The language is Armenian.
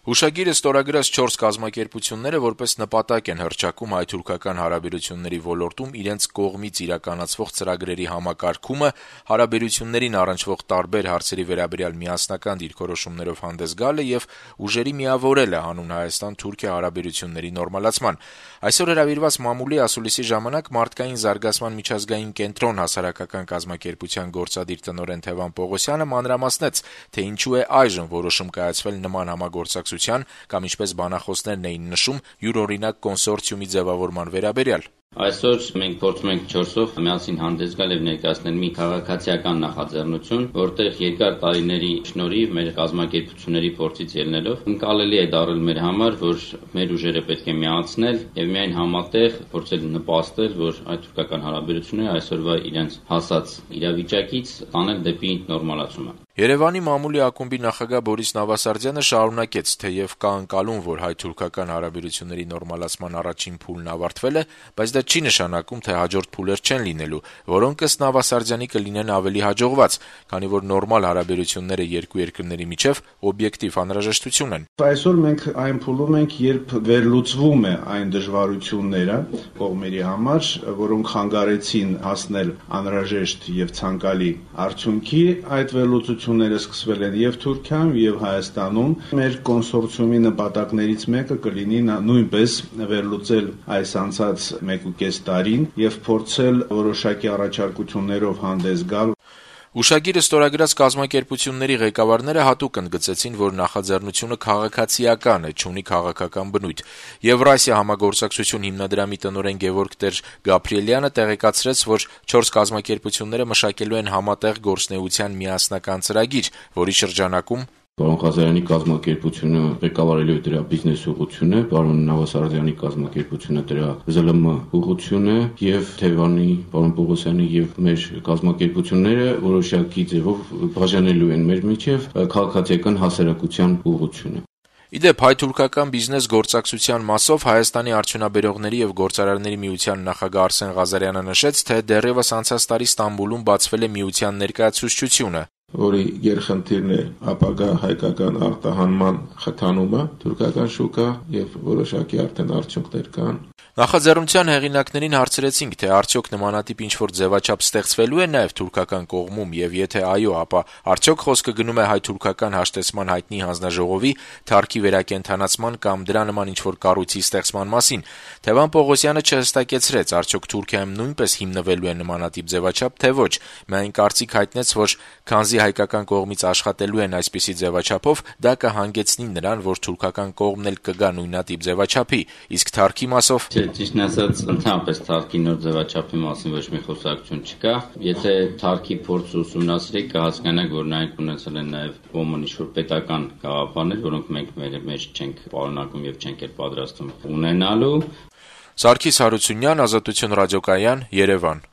Հուշագիրը ստորագրած 4 կազմակերպությունները որպես նպատակ են հռչակում հայ-թուրքական հարաբերությունների ոլորտում իրենց կողմից իրականացվող ծրագրերի համակարգումը, հարաբերություններին առնչվող տարբեր հարցերի վերաբերյալ միասնական դիրքորոշումներով հանդես գալը եւ ուժերի միավորելը հանուն Հայաստան-Թուրքիա հարաբերությունների նորմալացման։ Այսօր հրավիրված մամուլի ասուլիսի ժամանակ Մարդկային զարգացման միջազգային կենտրոն հասարակական կազմակերպության գործադիր տնօրեն Թևան Պողոսյանը մանրամասնեց, թե ինչու է այժմ որոշում կայացվել նման համագործակցության կամ ինչպես բանախոսներն էին նշում յուրօրինակ կոնսորցիումի ձևավորման վերաբերյալ։ Այսօր մենք փորձում ենք 4-ով միասին հանդես գալ եւ ներկայացնել մի քաղաքացիական նախաձեռնություն, որտեղ երկար տարիների շնորհիվ մեր կազմակերպությունների փորձից ելնելով ընկալելի է դառել մեր համար, որ մեր ուժերը պետք է միացնել եւ միայն համատեղ փորձել նպաստել, որ հայ-թուրքական հարաբերությունները այսօրվա իրենց հասած իրավիճակից տանել դեպի նորմալացումը։ Երևանի մամուլի ակումբի նախագահ Բորիս Նավասարդյանը շարունակեց, թեև կա ընկալում, որ հայ-թուրքական հարաբերությունների նորմալացման առաջին փուլն ավարտվել է, բայց դա չի նշանակում, թե հաջորդ փուլեր չեն լինելու, որոնք ըստ Նավասարդյանի կլինեն ավելի հաջողված, քանի որ նորմալ հարաբերությունները երկու երկրների միջև օբյեկտիվ անհրաժեշտություն են։ Այսօր մենք այն փուլում ենք, երբ վերլուծվում է այն դժվարությունները կողմերի համար, որոնք խանգարեցին հասնել անհրաժեշտ եւ ցանկալի արդյունքի, այդ վերլուծությունները սկսվել են եւ Թուրքիայում եւ Հայաստանում։ Մեր կոնսորցիումի նպատակներից մեկը կլինի նույնպես վերլուծել այս անցած 1.5 տարին եւ փորձել որոշակի առաջարկություններով հանդես գալ։ Հուշագիրը ստորագրած կազմակերպությունների ղեկավարները հատուկ ընդգծեցին, որ նախաձեռնությունը քաղաքացիական է, չունի քաղաքական բնույթ։ Եվրասիա համագործակցություն հիմնադրամի տնօրեն Գևորգ Տեր Գաբրիելյանը տեղեկացրեց, որ 4 կազմակերպությունները մշակելու են համատեղ գործունեության միասնական ծրագիր, որի շրջանակում Պարոն Ղազարյանի կազմակերպությունը ղեկավարելու է դրա բիզնես ուղղությունը, պարոն Նավասարդյանի կազմակերպությունը դրա ԶԼՄ ուղղությունը եւ Թևանի, պարոն Պողոսյանի եւ մեր կազմակերպությունները որոշակի ձևով բաժանելու են մեր միջև քաղաքացիական հասարակության ուղղությունը։ Իդեպ հայ-թուրքական բիզնես գործակցության մասով Հայաստանի արդյունաբերողների եւ գործարարների միության նախագահ Արսեն Ղազարյանը նշեց, թե դեռևս անցած տարի Ստամբուլում բացվել է միության ներկայացուցչությունը, որի գերխնդիրն է ապագա հայկական արտահանման խթանումը, թուրքական շուկա եւ որոշակի արդեն արդյունքներ կան։ Նախաձեռնության հեղինակներին հարցրեցինք, թե արդյոք նմանատիպ ինչ-որ ձևաչափ ստեղծվելու է նաեւ թուրքական կողմում եւ եթե այո, ապա արդյոք խոսքը գնում է հայ-թուրքական հաշտեցման հայտնի հանձնաժողովի թարգի վերակենդանացման կամ դրա նման ինչ-որ կառույցի ստեղծման մասին։ Թևան Պողոսյանը չհստակեցրեց, արդյոք Թուրքիայում նույնպես հիմնվելու է նմանատիպ ձևաչափ, թե ոչ։ Միայն կարծիք հայտնեց, որ քանզի հայկական կողմից աշխատելու են այսպիսի ձևաչափով, դա կհանգեցնի նրան, որ թուրքական կողմն էլ կգա նույնատիպ ձևաչափի, իսկ թարգի մասով Ճիշտն ասած, ընդհանրապես թարգի նոր ձևաչափի մասին ոչ մի խոսակցություն չկա։ Եթե թարգի փորձ ուսումնասիրեք, կհասկանաք, որ նրանք ունեցել են նաև ոմն ինչ-որ պետական գաղափարներ, որոնք մենք մեր մեջ չենք պարունակում եւ չենք էլ պատրաստվում ունենալու։ Սարգիս Հարությունյան, Ազատություն ռադիոկայան, Երևան։